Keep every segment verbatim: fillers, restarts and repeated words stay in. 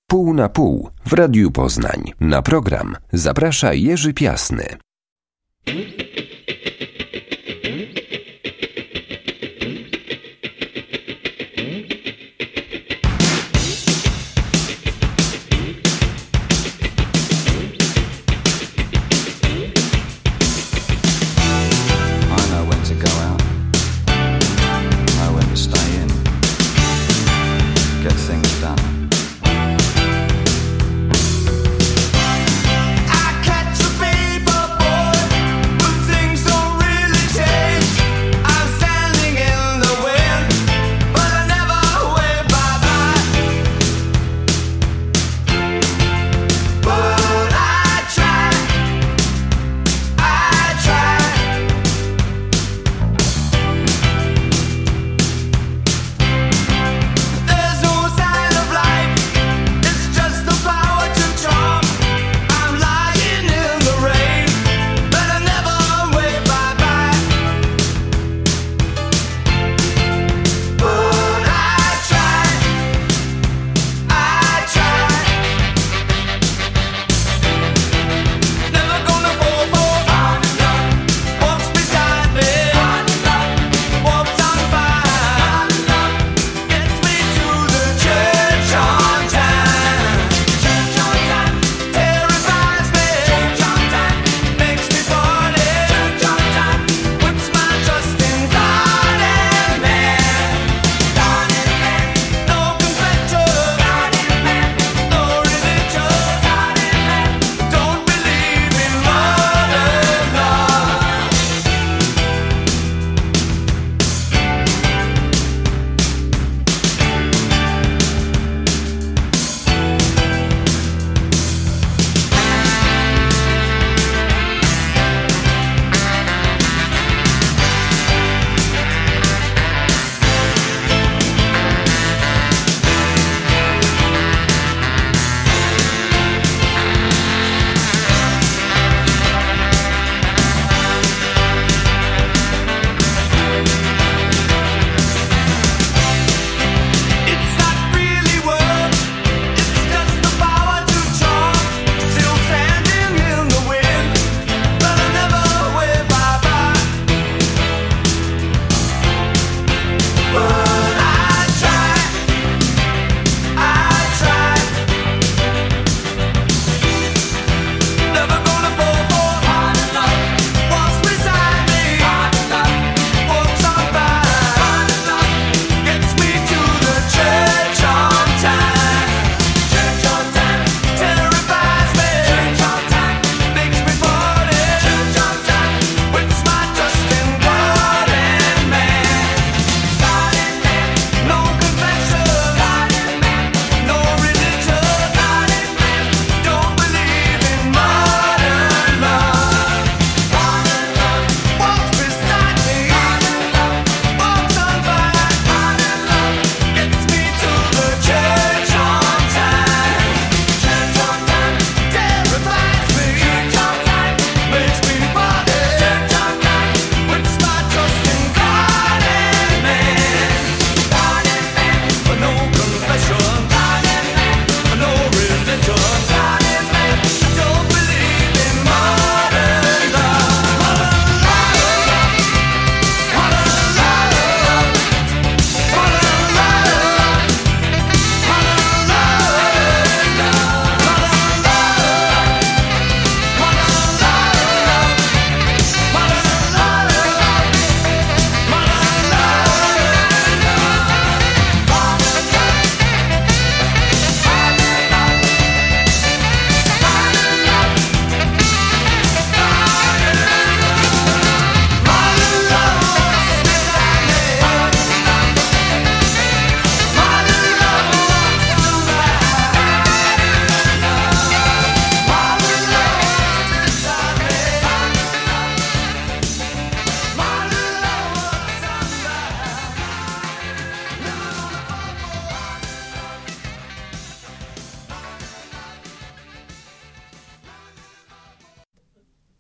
Pół na pół w Radiu Poznań. Na program zaprasza Jerzy Piasny. I catch a paper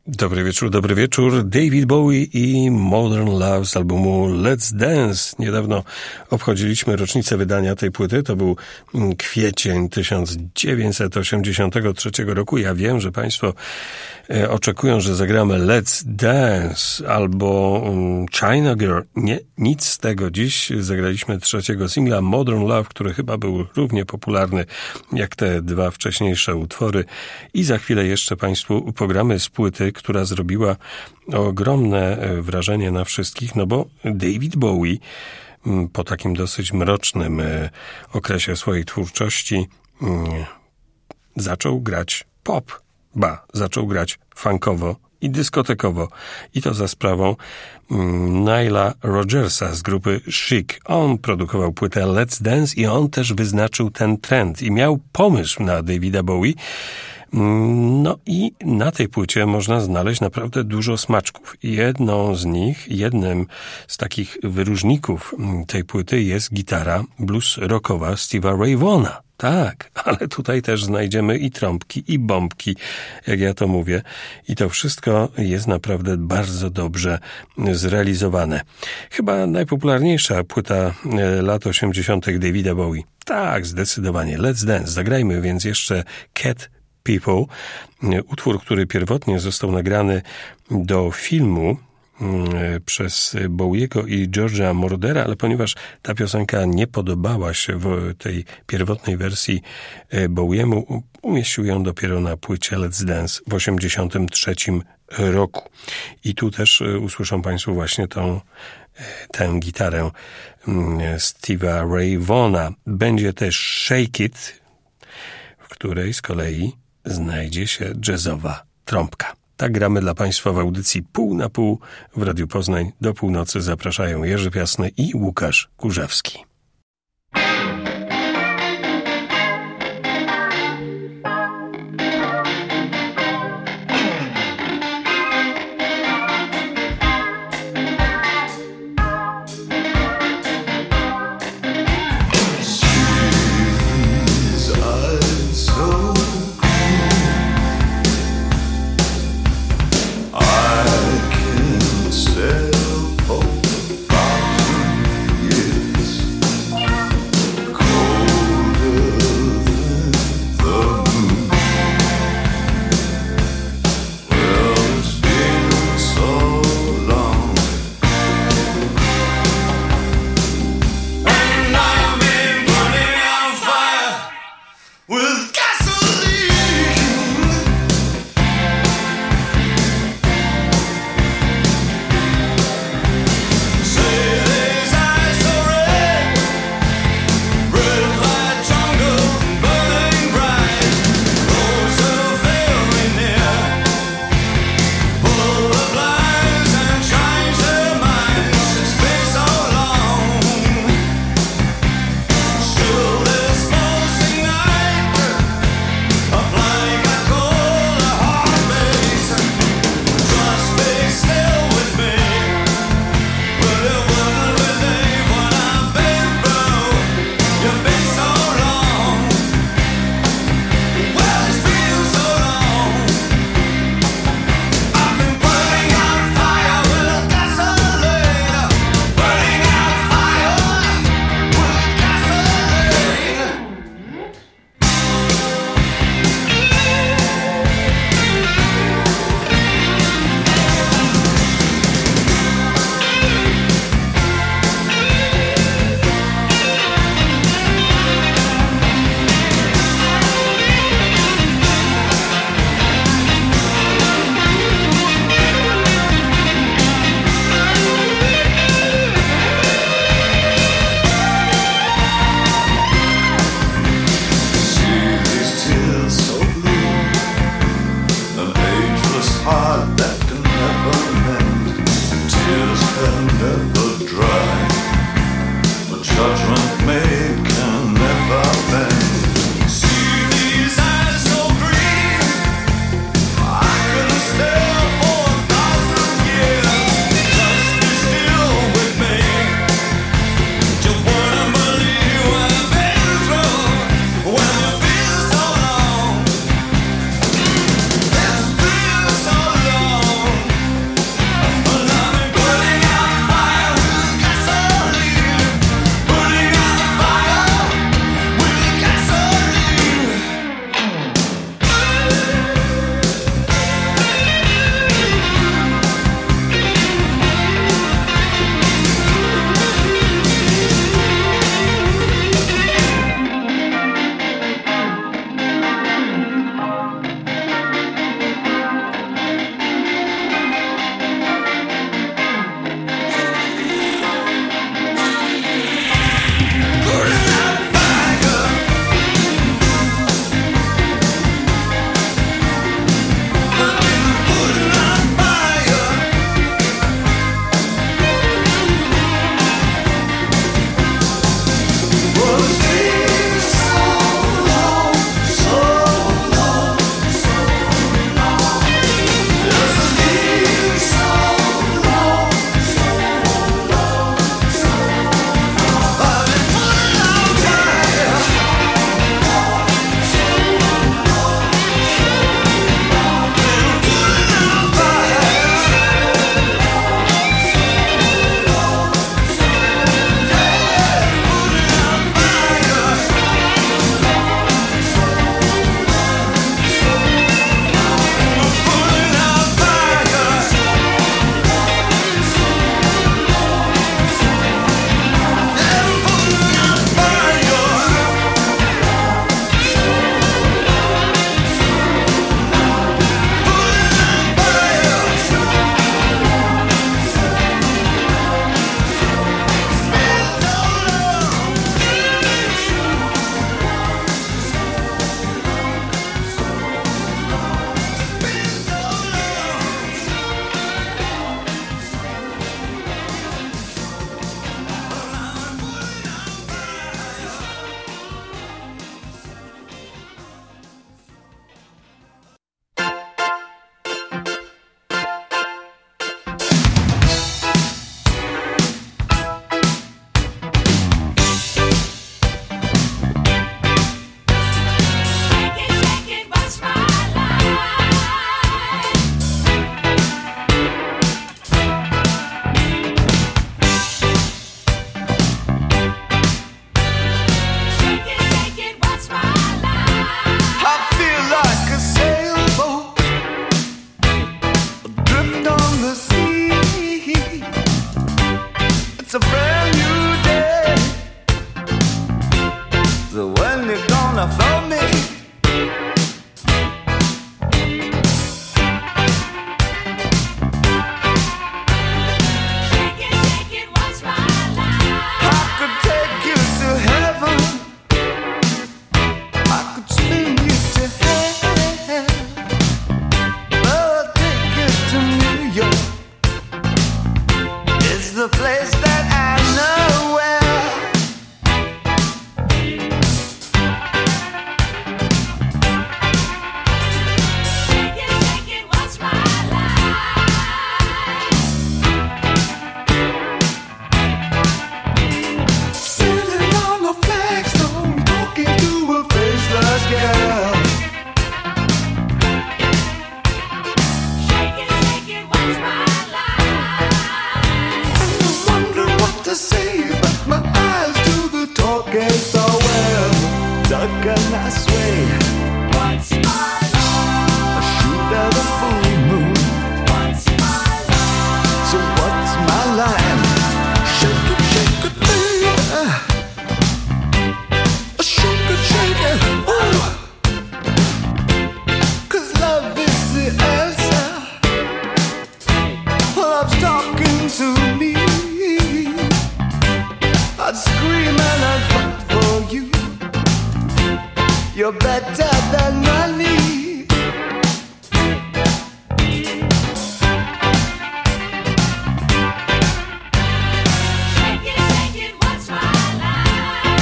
Dobry wieczór, dobry wieczór. David Bowie i Modern Love z albumu Let's Dance. Niedawno obchodziliśmy rocznicę wydania tej płyty. To był kwiecień tysiąc dziewięćset osiemdziesiątego trzeciego roku. Ja wiem, że Państwo e, oczekują, że zagramy Let's Dance albo um, China Girl. Nie, nic z tego. Dziś zagraliśmy trzeciego singla Modern Love, który chyba był równie popularny jak te dwa wcześniejsze utwory. I za chwilę jeszcze Państwu pogramy z płyty, która zrobiła ogromne wrażenie na wszystkich, no bo David Bowie po takim dosyć mrocznym okresie swojej twórczości zaczął grać pop, ba, zaczął grać funkowo i dyskotekowo. I to za sprawą Nila Rodgersa z grupy Chic. On produkował płytę Let's Dance i on też wyznaczył ten trend i miał pomysł na Davida Bowie. No i na tej płycie można znaleźć naprawdę dużo smaczków. Jedną z nich, jednym z takich wyróżników tej płyty jest gitara blues rockowa Steve'a Ray Vaughana. Tak, ale tutaj też znajdziemy i trąbki, i bombki, jak ja to mówię. I to wszystko jest naprawdę bardzo dobrze zrealizowane. Chyba najpopularniejsza płyta lat osiemdziesiątych Davida Bowie. Tak, zdecydowanie. Let's Dance. Zagrajmy więc jeszcze Cat People. Utwór, który pierwotnie został nagrany do filmu przez Bowiego i George'a Mordera, ale ponieważ ta piosenka nie podobała się w tej pierwotnej wersji Bowiemu, umieścił ją dopiero na płycie Let's Dance w osiemdziesiątym trzecim roku. I tu też usłyszą Państwo właśnie tą, tę gitarę Steve'a Ray Vaughana. Będzie też Shake It, w której z kolei znajdzie się jazzowa trąbka. Tak gramy dla Państwa w audycji Pół na Pół w Radiu Poznań. Do północy zapraszają Jerzy Piasny i Łukasz Kurzewski. Years better than money. Shake it, shake it, what's my life?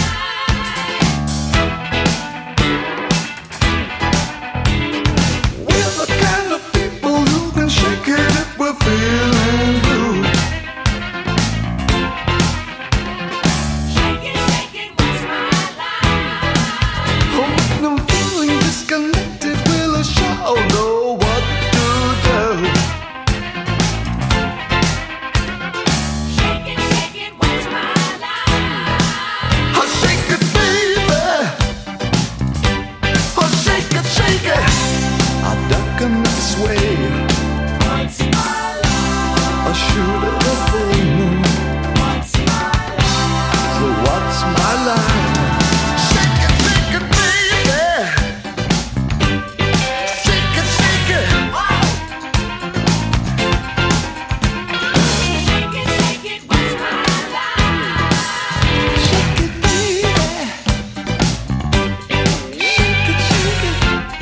We're the kind of people who can shake it if we're feeling blue. Shake it, shake it, what's my life? Oh, I'm feeling disconnected. Will I sure know what to do? Shake it, shake it, what's my life? Oh, shake it, baby. Oh, shake it, shake it. I duck in this way. What's my life? I shoot at a full moon. What's my life? So what's my line? Shake it, shake it, baby. Shake it, shake it. Shake it, shake it, what's my life? Shake it, baby. Shake it, shake it.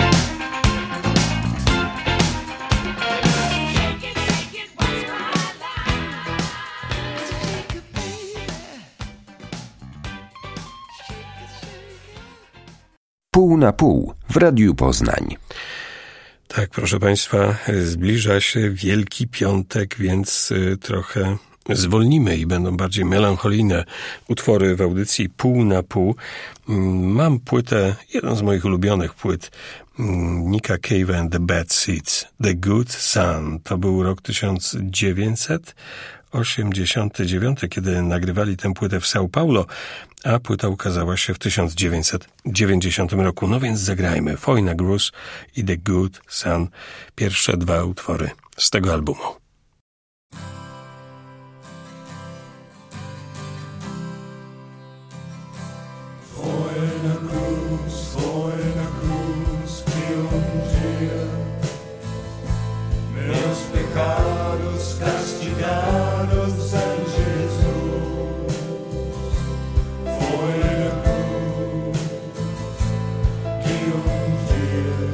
Shake it, shake it, what's my life? Shake it, baby. Shake it, shake it. Pół na pół w Radiu Poznań. Tak, proszę Państwa, zbliża się Wielki Piątek, więc y, trochę zwolnimy i będą bardziej melancholijne utwory w audycji Pół na pół. Mm, Mam płytę, jedną z moich ulubionych płyt, mm, Nicka Cave and the Bad Seeds, The Good Son. To był rok tysiąc dziewięćset osiemdziesiąty dziewiąty, kiedy nagrywali tę płytę w São Paulo, a płyta ukazała się w tysiąc dziewięćset dziewięćdziesiątym roku. No więc zagrajmy Foina Gruz i The Good Son, pierwsze dwa utwory z tego albumu. Foina Cruz, Foina Cruz, que um dia meus pecados castigados em Jesus. Foina Cruz, que um dia,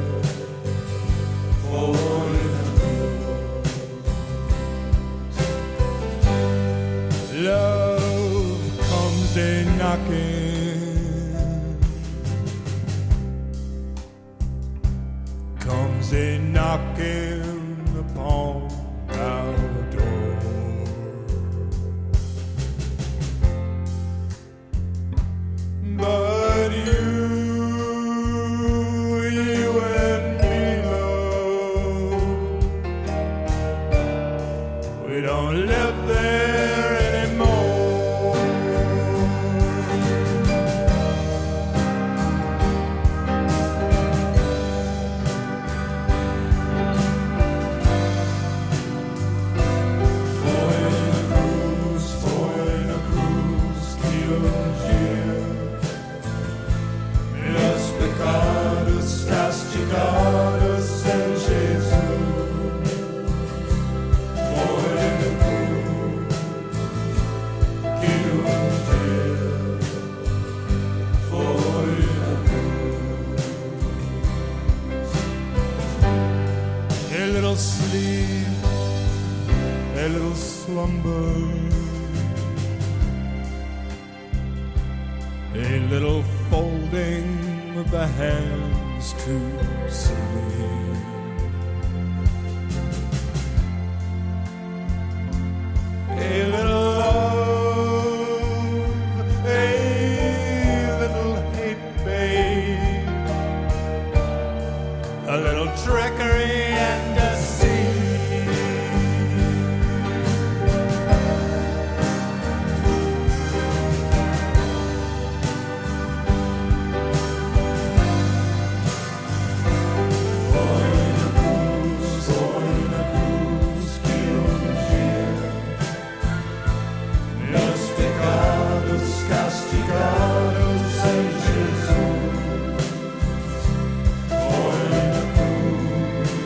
Foina Cruz. Love comes a knocking. Comes a knocking upon our door. But you, you and me, love, we don't live there anymore. Slumber, a little folding of the hands to sleep, a little love, a little hate, babe, a little trickery and deceit. Castigados em Jesus, foi na cruz.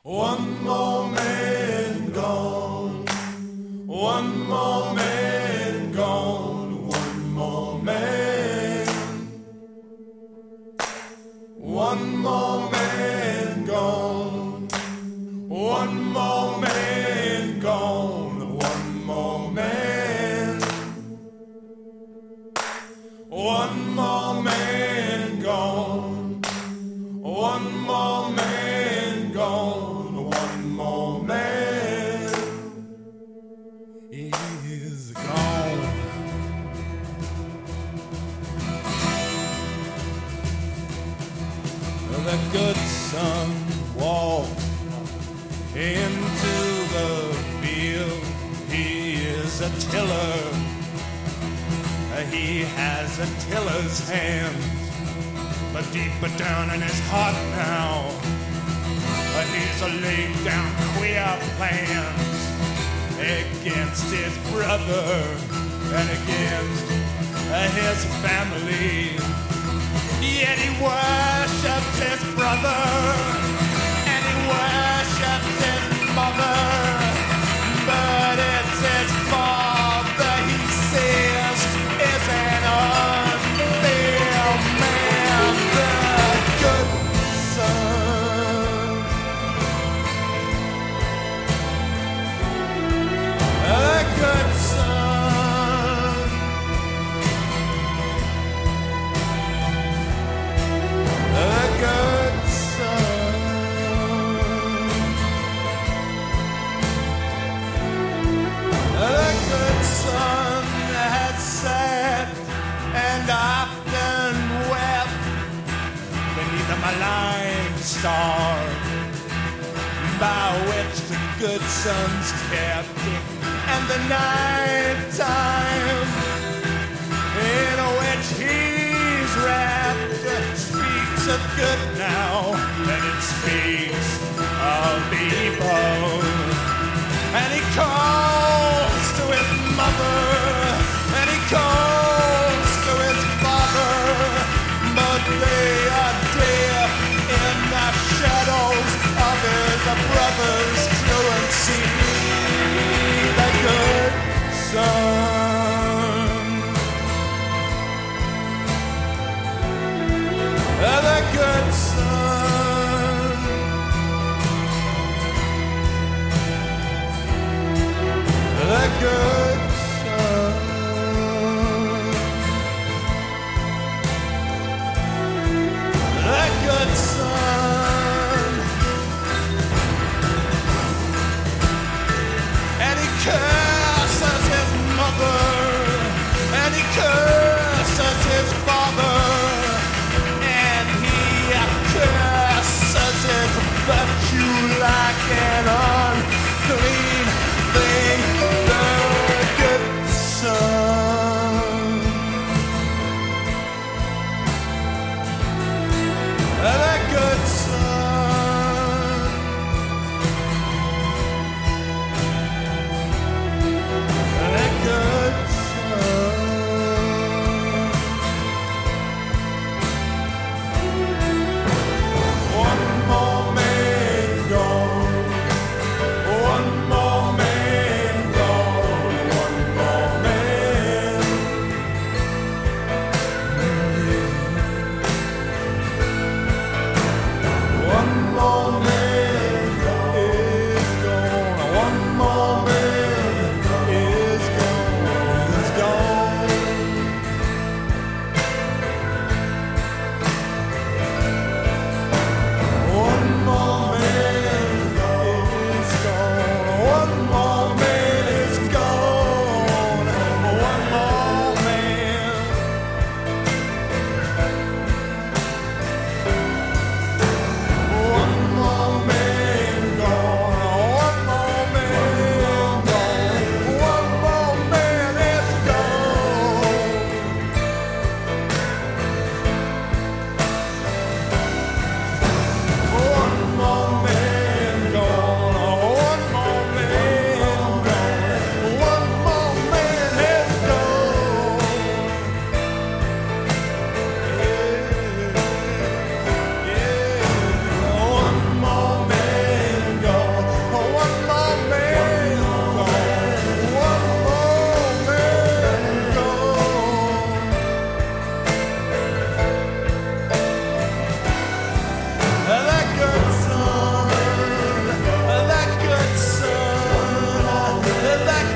One more man gone, one more man gone, one more man, one more man gone, one more man gone, one more man, one more man gone, one more man gone, one more man is gone. The good son walked into the field. He is a tiller. He has a tiller's hand, but deeper down in his heart now, he's a laid down queer plans against his brother and against his family. Yet he worships his brother and he worships his mother, but it's his father he says is an unfair man. The good son, the good son, the good son, the good son had sat and often wept beneath a malign star by which the good son's kept, and the night time in which he's wrapped speaks of good now, and it speaks of evil. And he calls to his mother, and he calls to his father, but they are dead in the shadows of his brother's truancy. The good son, the good son,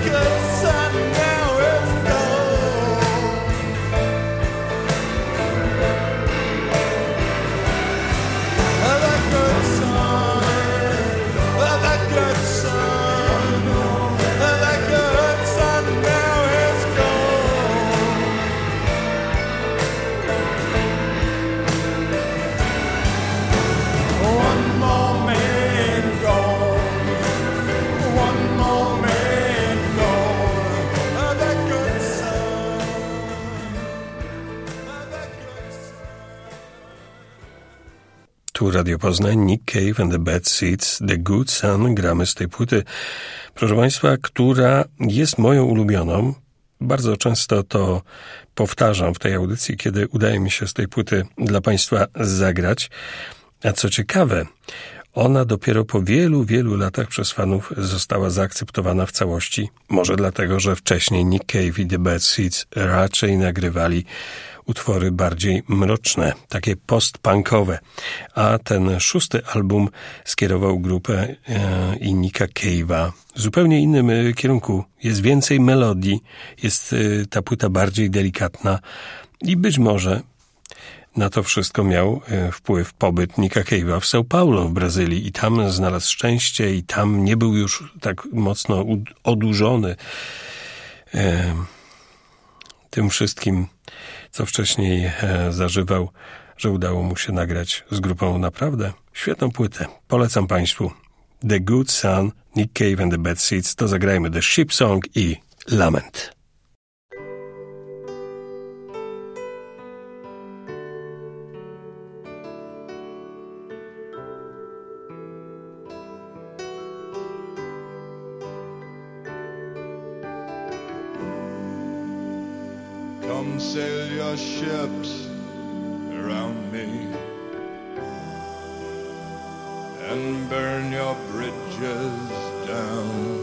good son now is gone. The good son, the good son, the good son now is gone. One more man gone, one more man gone. The good son, the good son. Tu Radio Poznań, Nick Cave and the Bad Seeds, The Good Son. Gramy z tej płyty, proszę Państwa, która jest moją ulubioną. Bardzo często to powtarzam w tej audycji, kiedy udaje mi się z tej płyty dla Państwa zagrać. A co ciekawe, ona dopiero po wielu, wielu latach przez fanów została zaakceptowana w całości. Może dlatego, że wcześniej Nick Cave i The Bad Seeds raczej nagrywali utwory bardziej mroczne, takie post-punkowe. A ten szósty album skierował grupę e, i Nicka Cave'a w zupełnie innym e, kierunku. Jest więcej melodii, jest e, ta płyta bardziej delikatna i być może na to wszystko miał e, wpływ pobyt Nicka Cave'a w São Paulo w Brazylii i tam znalazł szczęście i tam nie był już tak mocno u- odurzony e, tym wszystkim, co wcześniej e, zażywał, że udało mu się nagrać z grupą naprawdę świetną płytę. Polecam Państwu The Good Son, Nick Cave and the Bad Seeds. To zagrajmy The Ship Song i Lament. Come sail your ships around me and burn your bridges down.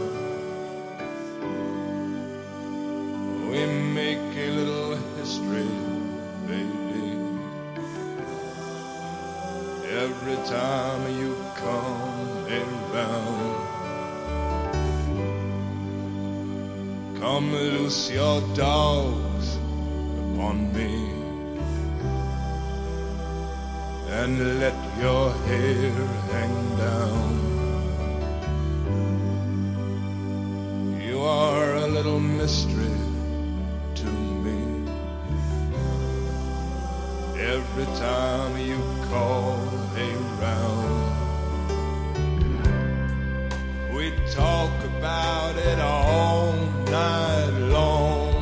We make a little history, baby, every time you come around. Come loose your dogs upon me and let your hair hang down. You are a little mystery to me every time you call around. We talk about it all night long.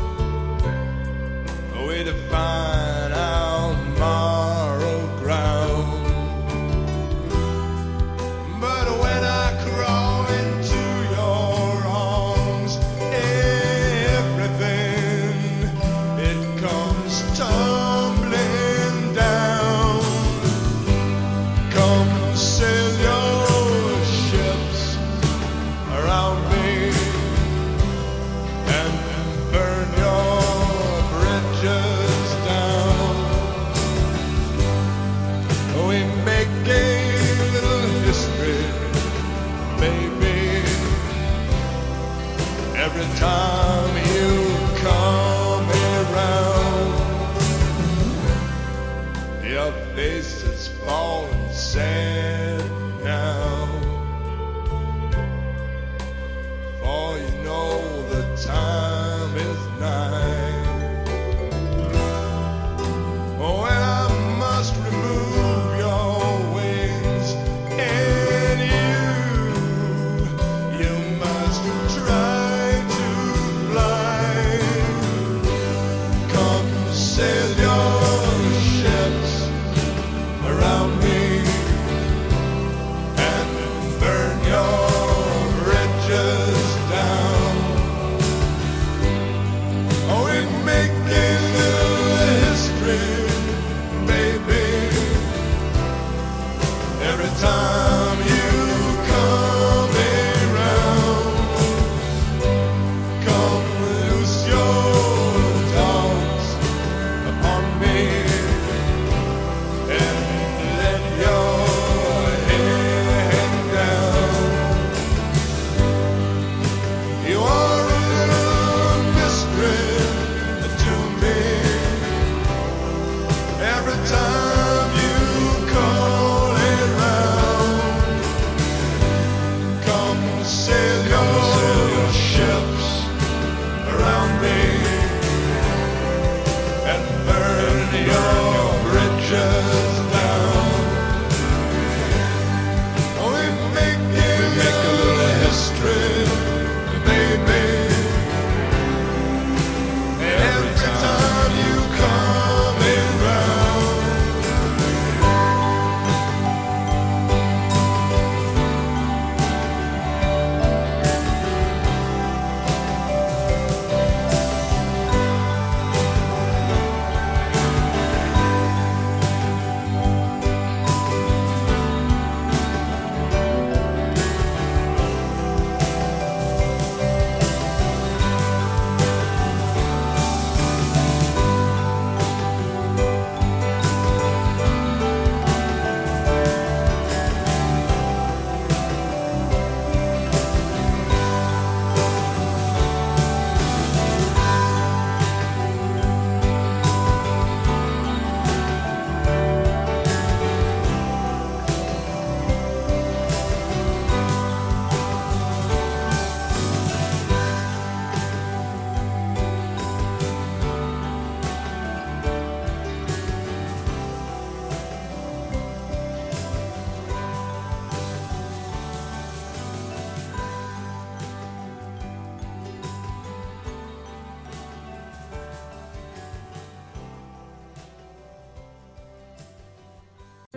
We define our moral ground. But when I crawl into your arms, everything, it comes tumbling down. Come sail your ships around me and burn your bridges down. We make a little history, baby, every time you come around. Your face is falling sad now, for you know the time is nigh. When I must remove your wings, and you, you must try to fly. Come sail your ships around me and burn your bridges down. Oh, we make a little history, baby, every time you come around.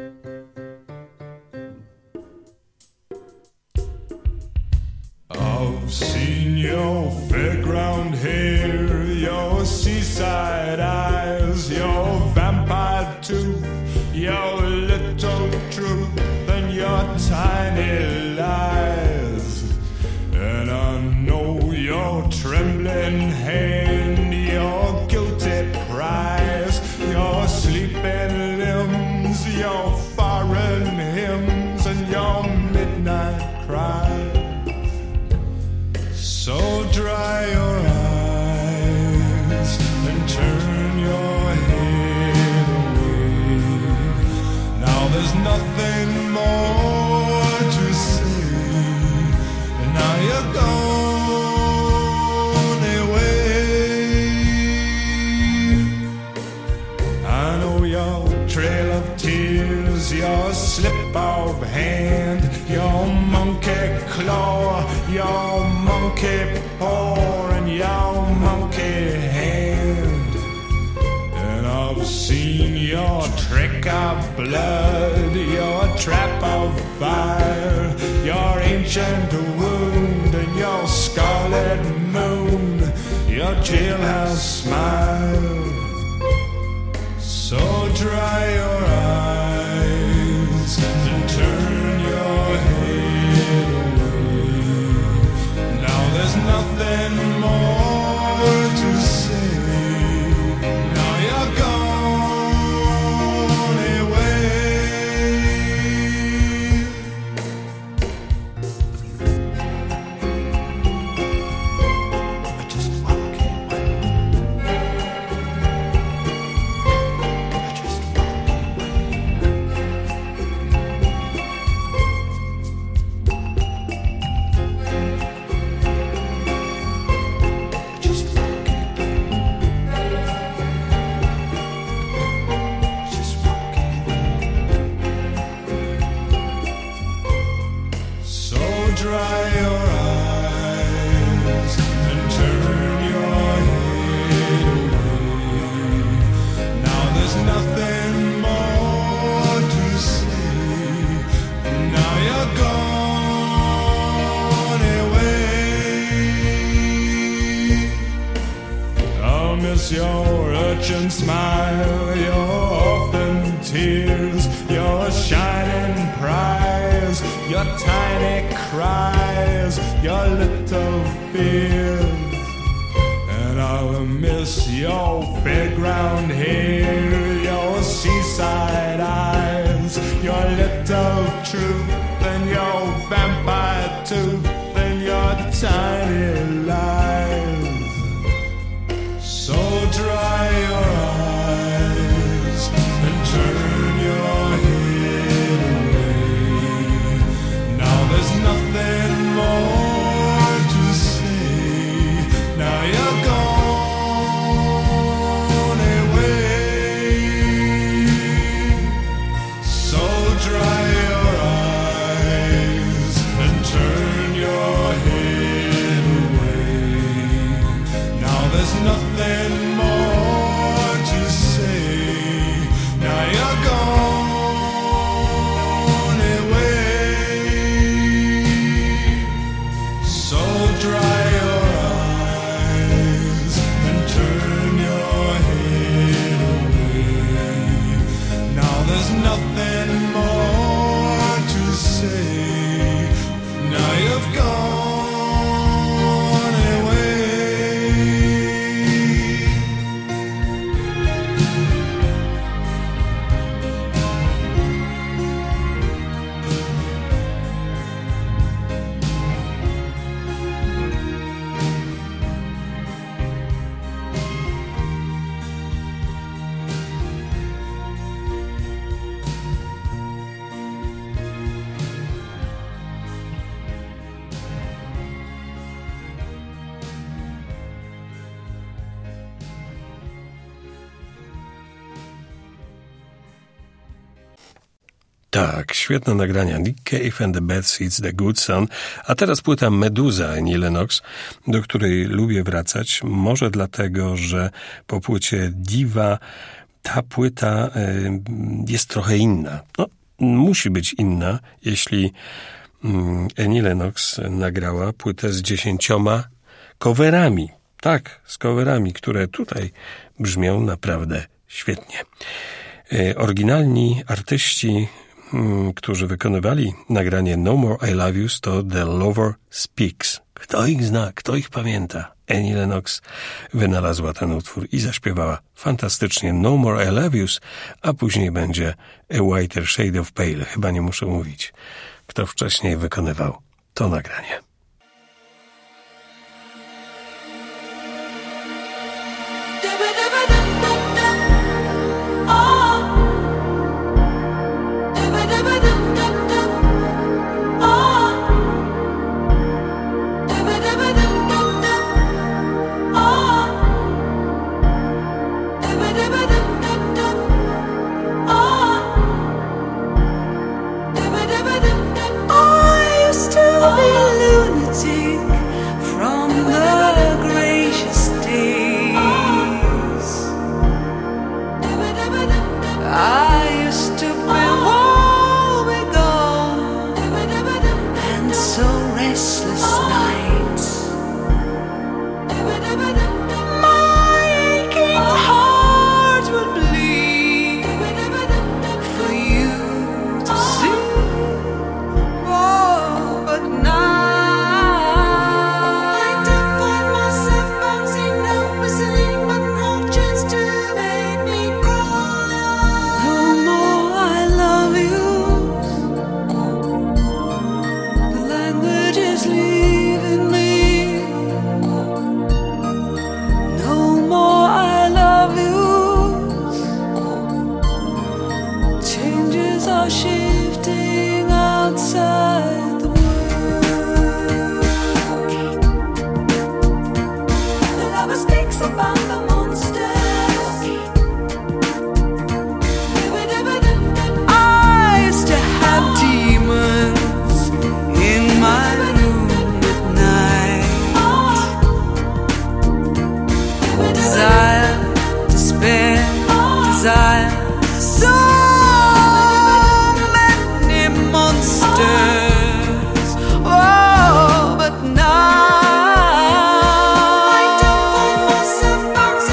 I've seen your fairground hair, your seaside eyes, your vampire tooth, your little truth, and your tiny lies. And I know your trembling hand, your guilty prize, your sleeping limbs, your foreign hymns, and your midnight cries. So dry your eyes and turn your head away. Now there's nothing more to say, and now you're gone away. I know your trail of tears, your slip of hand, your monkey claw, your monkey paw, and your monkey hand. And I've seen your trick of blood, your trap of fire, your ancient wound, and your scarlet moon, your jailhouse smile. So dry your eyes and turn your head away. Now there's nothing more to say. Now you're gone away. I just walk away. I just walk away. Just walk away. Just walk away. So dry your eyes and turn your head away. Now there's nothing more to say. Now you're gone away. I'll miss your urchin smile, your orphan tears, your shining prize, your tiny cries, your little fears. And I'll miss your fairground hair, your seaside eyes, your little truth, and your vampire tooth, and your tiny lies. So dry your eyes and turn your head away. Now there's nothing more to say. Now you're gone away. So dry your eyes and turn your head away. Now there's nothing more to say. Now you're gone away. So dry your eyes and turn your head away. Now there's nothing more to say. Now you've gone away. Tak, świetne nagrania. Nick Cave and the Bad Seeds, The Good Son. A teraz płyta Meduza Annie Lennox, do której lubię wracać. Może dlatego, że po płycie Diva ta płyta y, jest trochę inna. No, musi być inna, jeśli y, Annie Lennox nagrała płytę z dziesięcioma coverami. Tak, z coverami, które tutaj brzmią naprawdę świetnie. Y, oryginalni artyści, y, którzy wykonywali nagranie No More I Love You, to The Lover Speaks. Kto ich zna, kto ich pamięta? Annie Lennox wynalazła ten utwór i zaśpiewała fantastycznie No More I Love You, a później będzie A Whiter Shade of Pale. Chyba nie muszę mówić, kto wcześniej wykonywał to nagranie. I used to be a lunatic from the gracious days. I used to be woebegone and so restless nights. My aching heart would bleed for you to see. Oh, but now I don't find myself bouncing, no whistling, but no chance to make me cry. No more I love you. The language is leaving me. No more I love you. Changes are shifting outside the world. The lover speaks about the monsters. I used to have demons in my room at night. Desire, despair, desire. So many monsters. Oh, but now I don't find myself bouncing.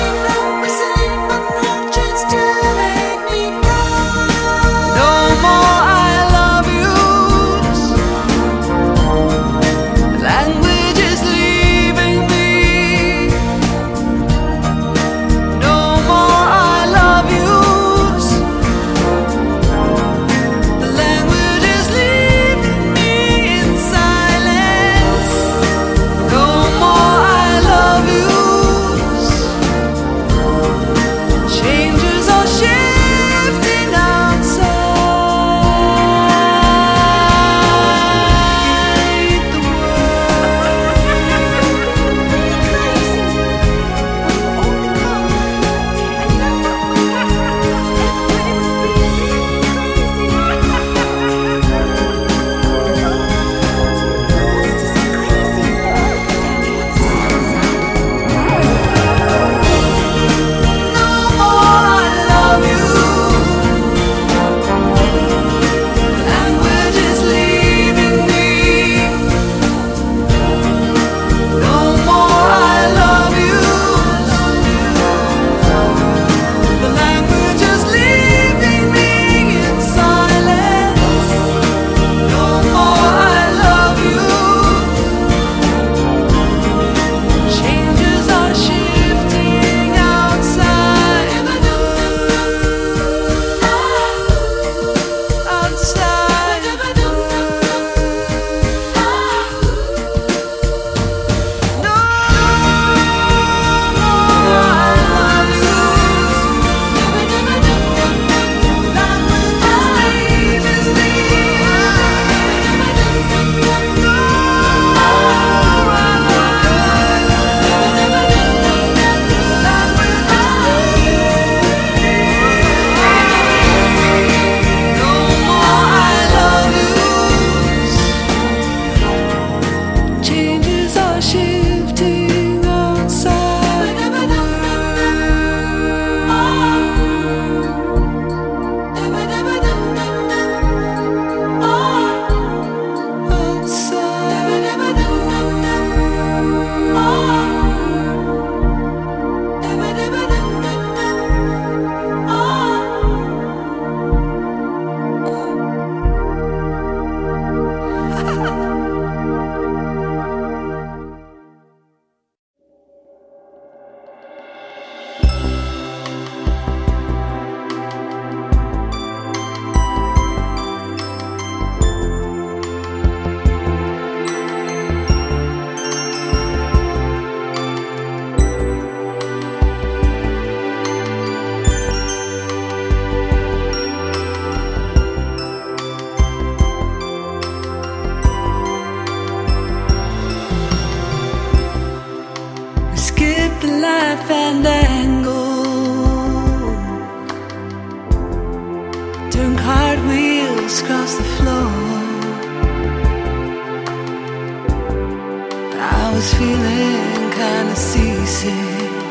the light fandango. Turn cartwheels across the floor. I was feeling kinda seasick.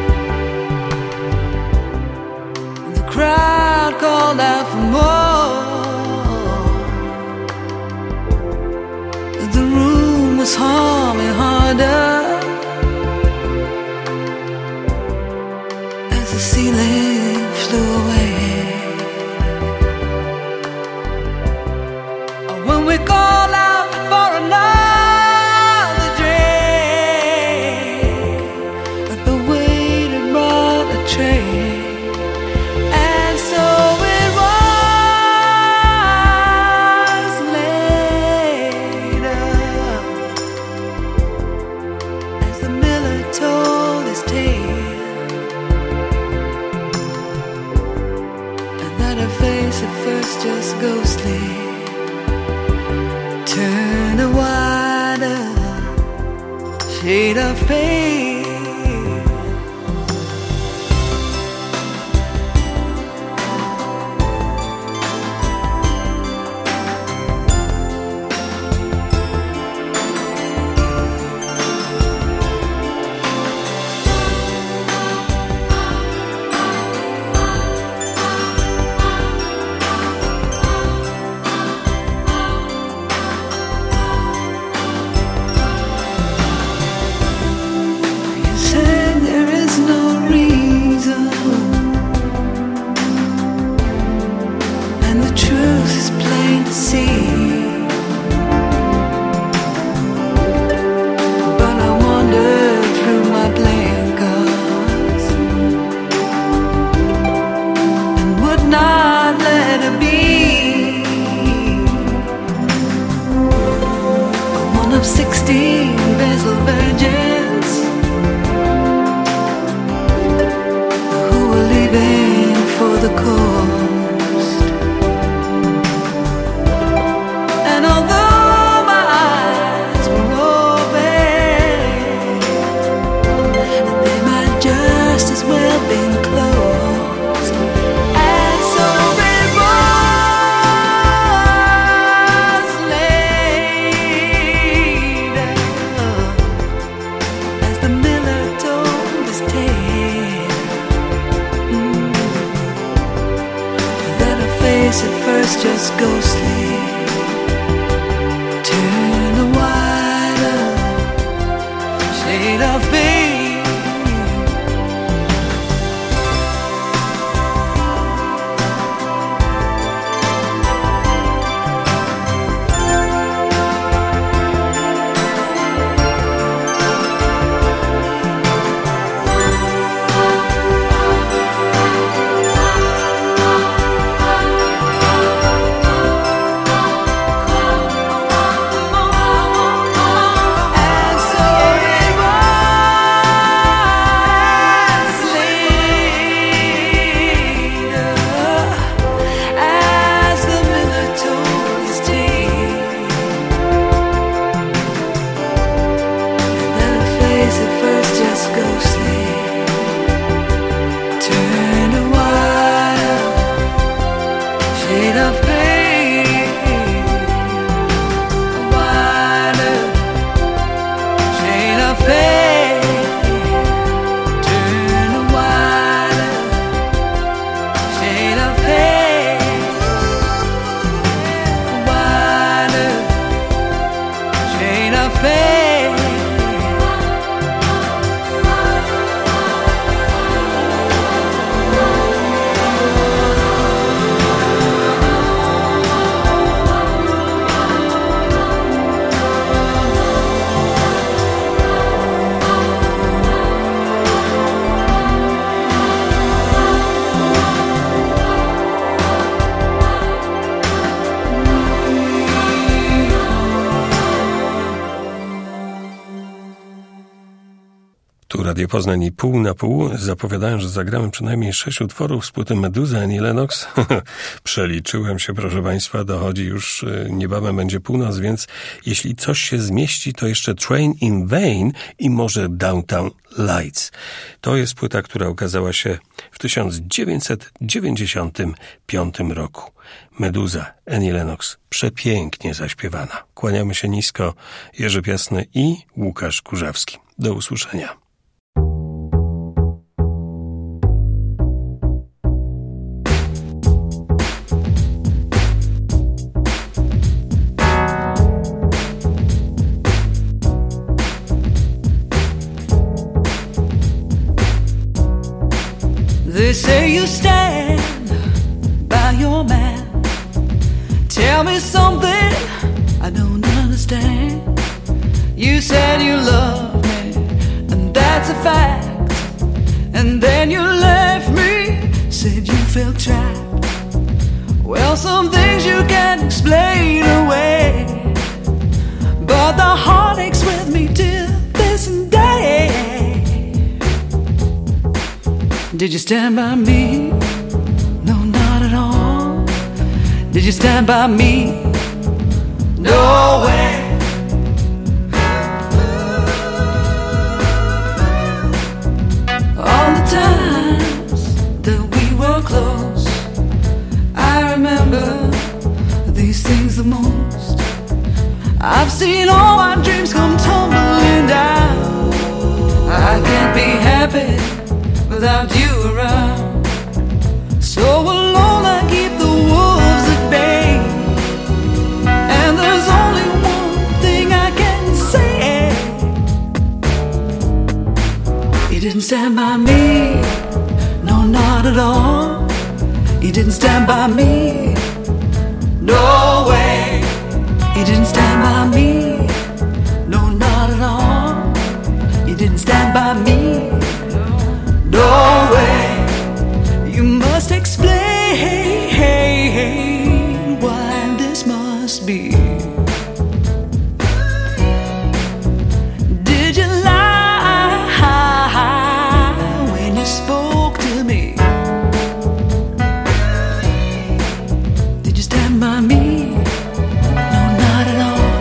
The crowd called out for more. The room was humming harder as the ceiling flew away. When we call out for another drink, but the waiter brought a tray, and so it was later as the miller told his tale, and that her face at first just ghostly turn a wider shade of pale. You said there is no reason, and the truth is plain to see. But I wandered through my blankets and would not let it be. One of sixteen Basil virgins who were leaving for the coast. And although my eyes were open, they might just as well been closed. And so it was later as the miller told his tale, mm, that her face at first just ghostly turned a wider shade of pale. Tu Radio Poznań i pół na pół. Zapowiadałem, że zagramy przynajmniej sześć utworów z płyty Meduza, Annie Lennox. Przeliczyłem się, proszę Państwa, dochodzi już, niebawem będzie północ, więc jeśli coś się zmieści, to jeszcze Train in Vain i może Downtown Lights. To jest płyta, która ukazała się w tysiąc dziewięćset dziewięćdziesiątym piątym roku. Meduza, Annie Lennox, przepięknie zaśpiewana. Kłaniamy się nisko, Jerzy Piasny i Łukasz Kurzawski. Do usłyszenia. They say you stand by your man. Tell me something I don't understand. You said you love me, and that's a fact. And then you left me, said you felt trapped. Well, some things you can't explain away, but the heartache's with me till this day. Did you stand by me? No, not at all. Did you stand by me? No way. All the times that we were close, I remember these things the most. I've seen all my dreams come tumbling down. I can't be happy without you around. So alone I keep the wolves at bay, and there's only one thing I can say. You didn't stand by me, no, not at all. You didn't stand by me, no way. You didn't stand by me, no, not at all. You didn't stand by me, no way. You must explain why this must be. Did you lie when you spoke to me? Did you stand by me? No, not at all.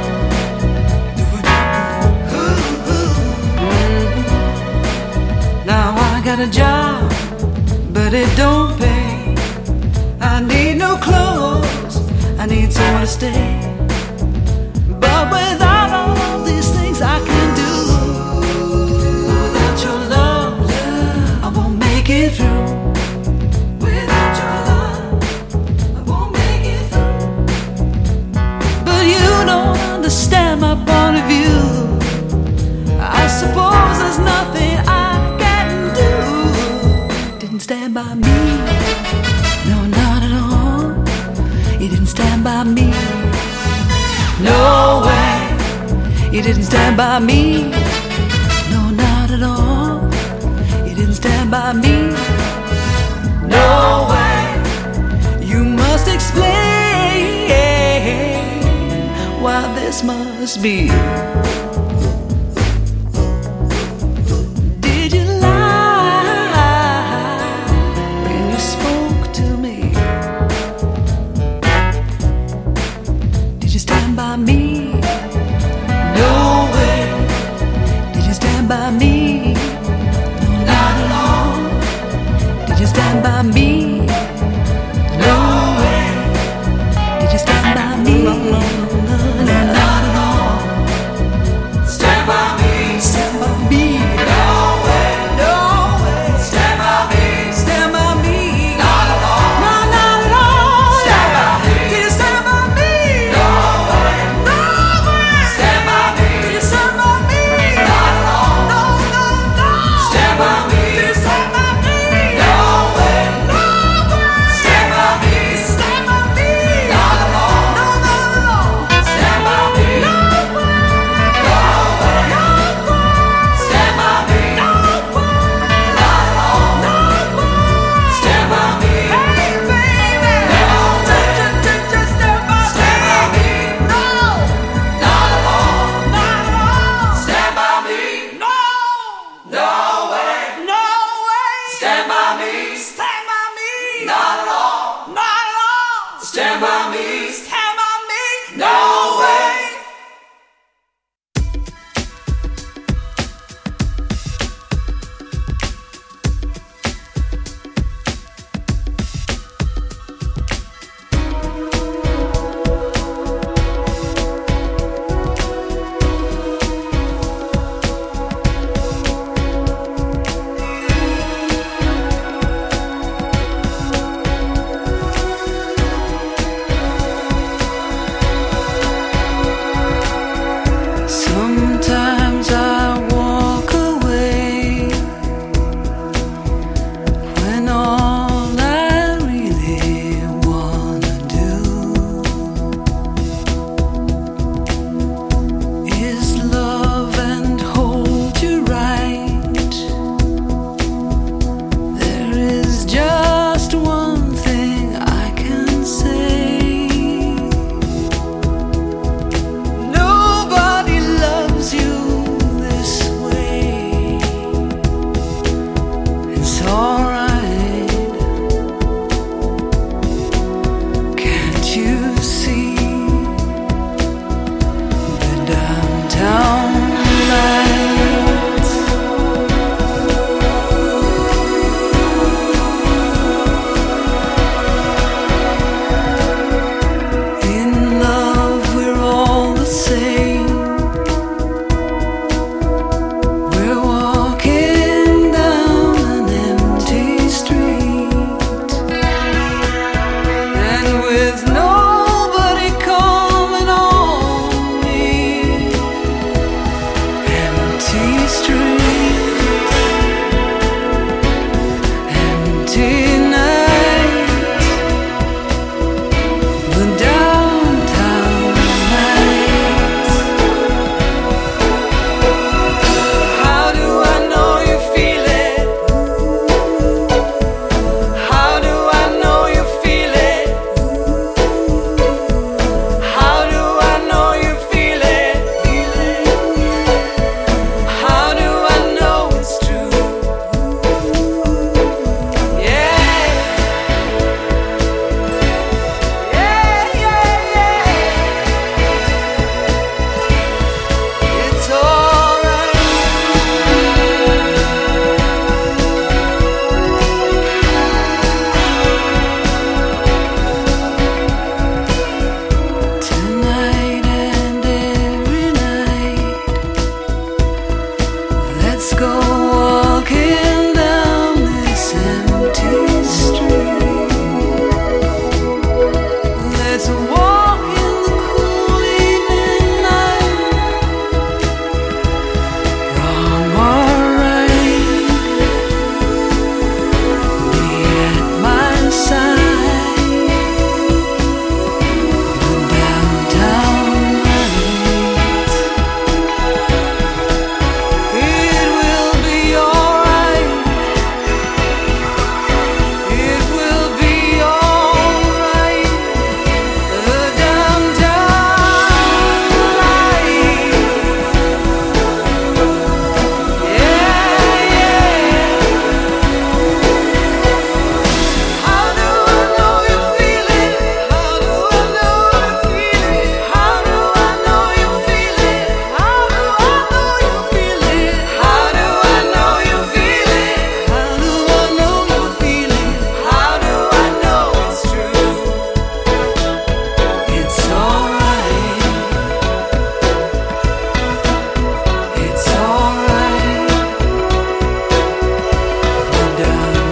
Now I got a job, but it don't pay. I need no clothes, I need somewhere to stay. But without all of these things I can do, without your love, I won't make it through. Without your love, I won't make it through. But you don't understand my point of view. I suppose there's nothing I can do. Didn't stand by me, no, not at all. You didn't stand by me, no way. You didn't stand by me, no, not at all. You didn't stand by me, no way. You must explain why this must be. Did you lie when you spoke to me? Did you stand by me? No way. Did you stand by me? No, not at all. Did you stand by me?